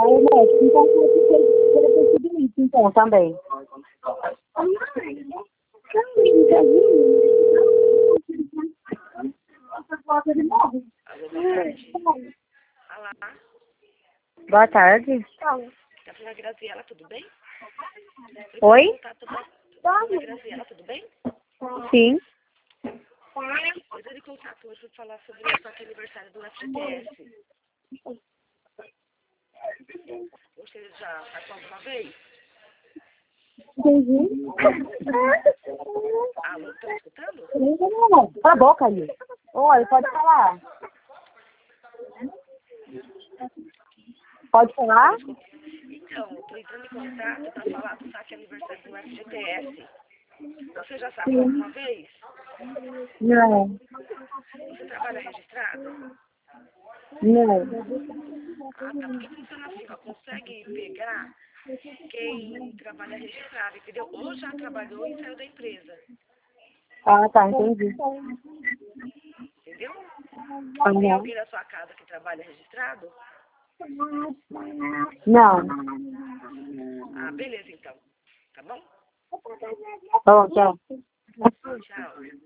Aí, médico, então você teria percebido isso, então, também. Alô, boa tarde. Olá, Boa tarde. tá falando a Graziela, tudo bem? Oi? Tá tudo bem? Dona Graziela, tudo bem? Sim. Eu estou de contato hoje para falar sobre o seu aniversário do FGTS. Você já passou alguma vez? Entendi. Alô, estão me escutando? Cala a boca aí. Oi, pode falar. Pode falar? Então, estou entrando em contato para falar do saque aniversário do FGTS. Você já sacou Sim. alguma vez? Não. Você trabalha registrado? Não. Ah, tá. Porque funciona assim, ó. Consegue pegar quem trabalha registrado, entendeu? Ou já trabalhou e saiu da empresa, Ah, tá, entendi. entendeu? Ah, Tem não. alguém na sua casa que trabalha registrado? Não. Ah, beleza então. Tá bom? Bom, tchau. Tchau.